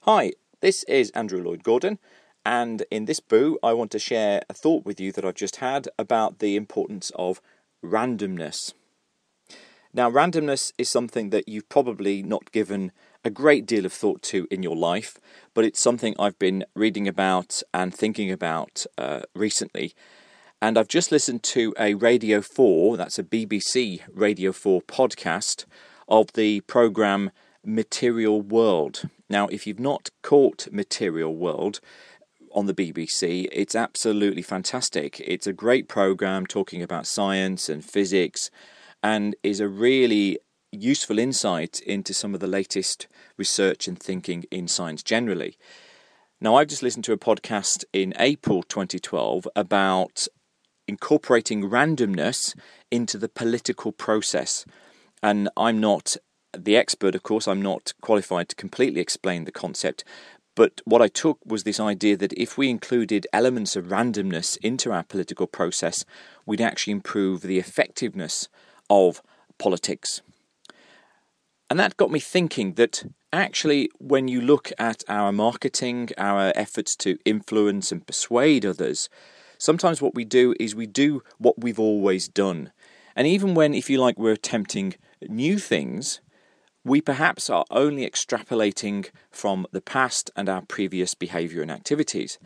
Hi, this is Andrew Lloyd Gordon, and in this boo I want to share a thought with you that I've just had about the importance of randomness. Now, randomness is something that you've probably not given a great deal of thought to in your life, but it's something I've been reading about and thinking about recently. And I've just listened to a Radio 4, that's a BBC Radio 4 podcast of the programme Material World. Now, if you've not caught Material World on the BBC, it's absolutely fantastic. It's a great programme talking about science and physics and is a really useful insight into some of the latest research and thinking in science generally. Now, I've just listened to a podcast in April 2012 about incorporating randomness into the political process. And I'm not the expert, of course. I'm not qualified to completely explain the concept, but what I took was this idea that if we included elements of randomness into our political process, we'd actually improve the effectiveness of politics. And that got me thinking that actually when you look at our marketing, our efforts to influence and persuade others, sometimes what we do is we do what we've always done. And even when, if you like, we're attempting new things, we perhaps are only extrapolating from the past and our previous behaviour and activities.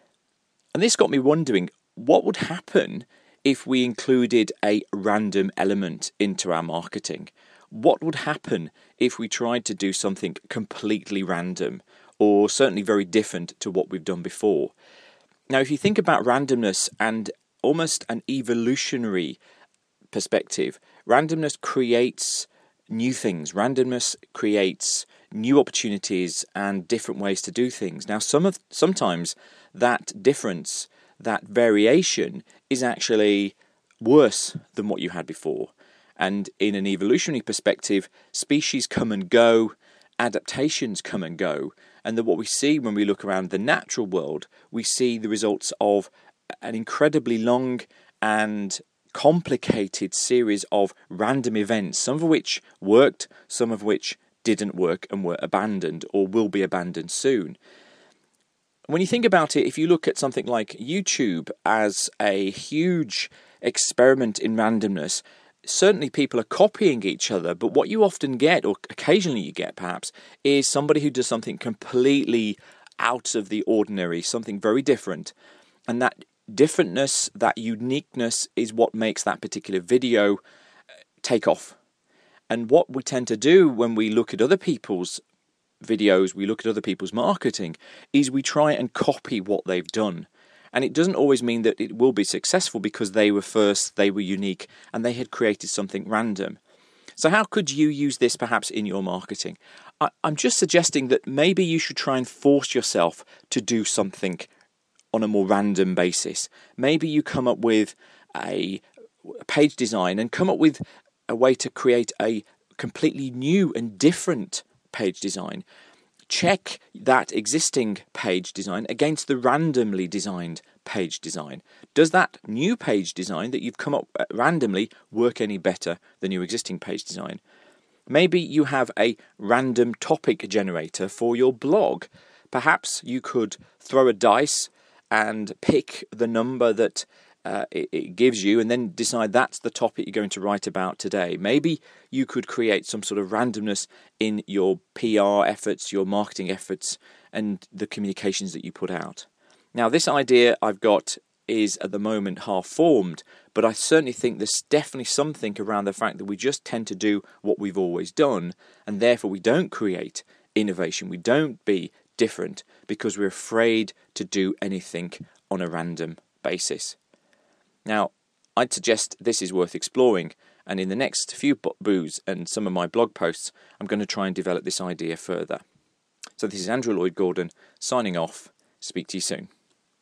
And this got me wondering, what would happen if we included a random element into our marketing? What would happen if we tried to do something completely random, or certainly very different to what we've done before? Now, if you think about randomness and almost an evolutionary perspective, randomness creates new things. Randomness creates new opportunities and different ways to do things. Now, sometimes that difference, that variation, is actually worse than what you had before. And in an evolutionary perspective, species come and go, adaptations come and go, and that what we see when we look around the natural world, we see the results of an incredibly long and complicated series of random events, some of which worked, some of which didn't work and were abandoned or will be abandoned soon. When you think about it, if you look at something like YouTube as a huge experiment in randomness, certainly people are copying each other, but what you often get, or occasionally you get perhaps, is somebody who does something completely out of the ordinary, something very different, and that differentness, that uniqueness is what makes that particular video take off. And what we tend to do when we look at other people's videos, we look at other people's marketing, is we try and copy what they've done. And it doesn't always mean that it will be successful because they were first, they were unique, and they had created something random. So how could you use this perhaps in your marketing? I'm just suggesting that maybe you should try and force yourself to do something on a more random basis. Maybe you come up with a page design and come up with a way to create a completely new and different page design. Check that existing page design against the randomly designed page design. Does that new page design that you've come up randomly work any better than your existing page design? Maybe you have a random topic generator for your blog. Perhaps you could throw a dice and pick the number that it gives you and then decide that's the topic you're going to write about today. Maybe you could create some sort of randomness in your PR efforts, your marketing efforts, and the communications that you put out. Now, this idea I've got is at the moment half formed, but I certainly think there's definitely something around the fact that we just tend to do what we've always done, and therefore we don't create innovation, we don't be different because we're afraid to do anything on a random basis. Now, I'd suggest this is worth exploring, and in the next few boos and some of my blog posts, I'm going to try and develop this idea further. So this is Andrew Lloyd Gordon signing off. Speak to you soon.